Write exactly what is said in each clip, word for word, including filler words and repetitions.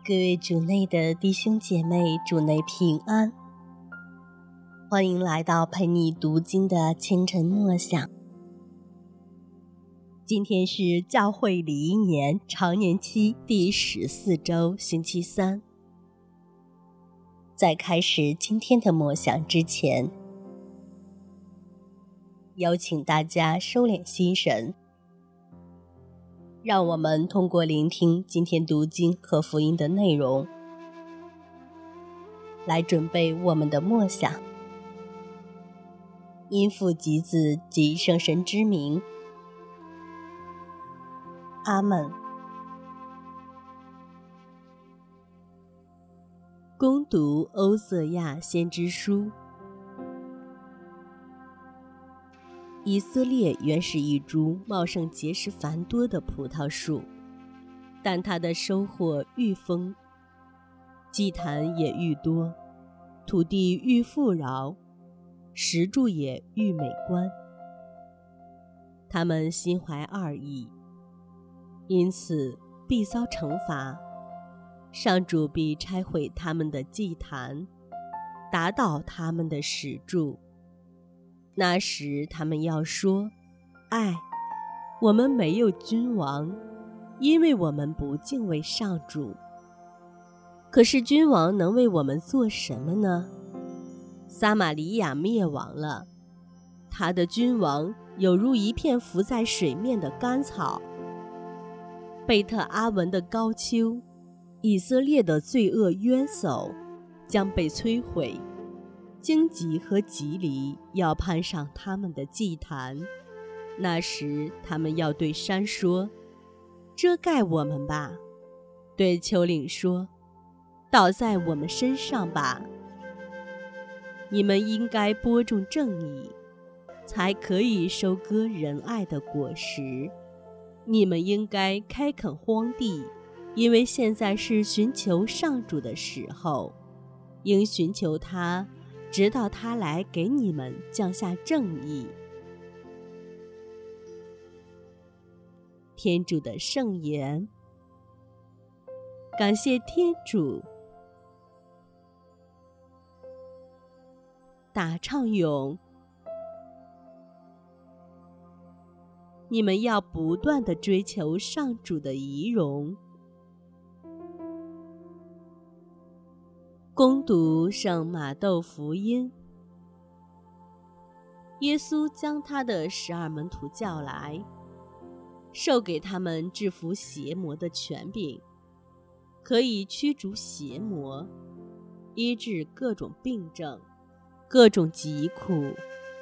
各位主内的弟兄姐妹，主内平安，欢迎来到陪你读经的清晨默想。今天是教会礼仪年常年期第十四周，星期三。在开始今天的默想之前，邀请大家收敛心神，让我们通过聆听今天读经和福音的内容，来准备我们的默想。因父及子及圣神之名，阿们。恭读欧瑟亚先知书。以色列原是一株茂盛结实繁多的葡萄树，但它的收获愈丰，祭坛也愈多，土地愈富饶，石柱也愈美观。他们心怀二意，因此必遭惩罚，上主必拆毁他们的祭坛，打倒他们的石柱。那时他们要说：唉，我们没有君王，因为我们不敬畏上主。可是君王能为我们做什么呢？撒玛利亚灭亡了，他的君王有如一片浮在水面的干草。贝特阿文的高丘，以色列的罪恶渊薮将被摧毁，荆棘和棘藜要攀上他们的祭坛。那时他们要对山说：遮盖我们吧；对丘陵说：倒在我们身上吧。你们应该播种正义，才可以收割仁爱的果实。你们应该开垦荒地，因为现在是寻求上主的时候，应寻求他，直到他来给你们降下正义。天主的圣言。感谢天主。打唱咏。你们要不断地追求上主的仪容。恭读圣马窦福音。耶稣将他的十二门徒叫来，授给他们制服邪魔的权柄，可以驱逐邪魔，医治各种病症，各种疾苦。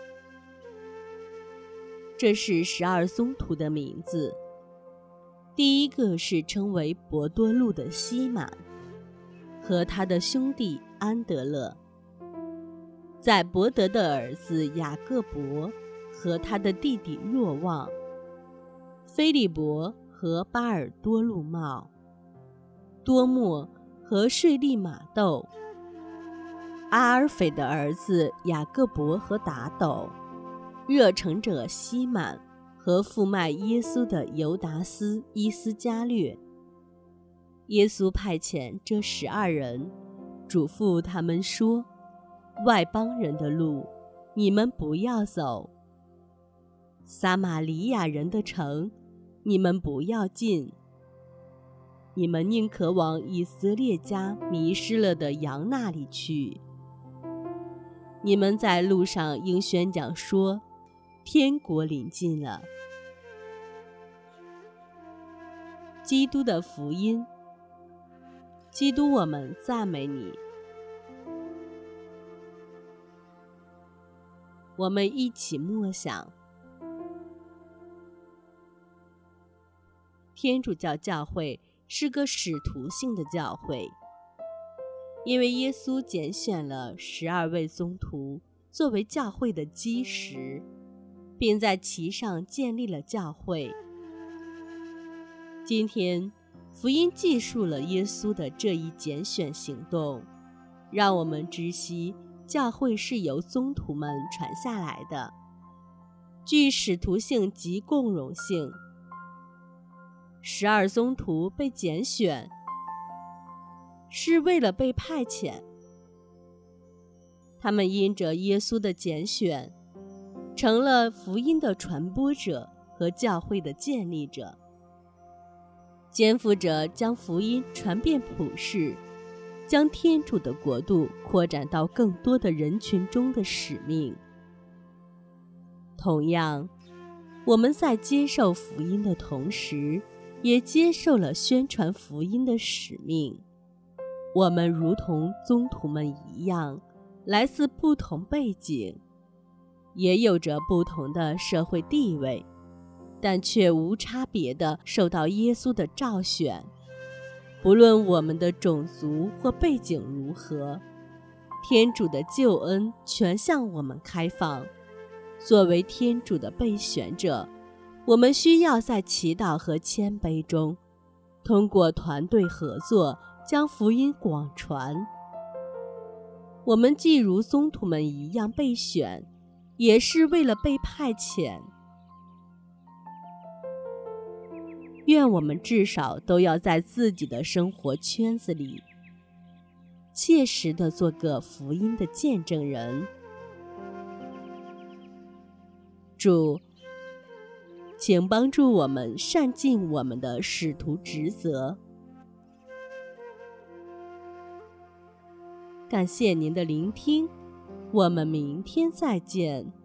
这是十二宗徒的名字。第一个是称为伯多禄的西满，和他的兄弟安德勒，载伯德的儿子雅各伯和他的弟弟若望，菲利伯和巴尔多禄茂，多默和税利玛窦，阿尔斐的儿子雅各伯和达斗，热诚者西满和负卖耶稣的犹达斯伊斯加略。耶稣派遣这十二人，嘱咐他们说：外邦人的路，你们不要走；撒玛利亚人的城，你们不要进。你们宁可往以色列家迷失了的羊那里去。你们在路上应宣讲说：天国临近了。基督的福音。基督，我们赞美你。我们一起默想。天主教教会是个使徒性的教会，因为耶稣拣选了十二位宗徒作为教会的基石，并在其上建立了教会。今天福音记述了耶稣的这一拣选行动，让我们知悉教会是由宗徒们传下来的，具使徒性及共融性。十二宗徒被拣选， 是为了被派遣。他们因着耶稣的拣选，成了福音的传播者和教会的建立者，肩负着将福音传遍普世，将天主的国度扩展到更多的人群中的使命。同样，我们在接受福音的同时，也接受了宣传福音的使命。我们如同宗徒们一样，来自不同背景，也有着不同的社会地位，但却无差别地受到耶稣的召选。不论我们的种族或背景如何，天主的救恩全向我们开放。作为天主的被选者，我们需要在祈祷和谦卑中，通过团队合作将福音广传。我们既如宗徒们一样被选，也是为了被派遣。愿我们至少都要在自己的生活圈子里，切实地做个福音的见证人。主，请帮助我们善尽我们的使徒职责。感谢您的聆听，我们明天再见。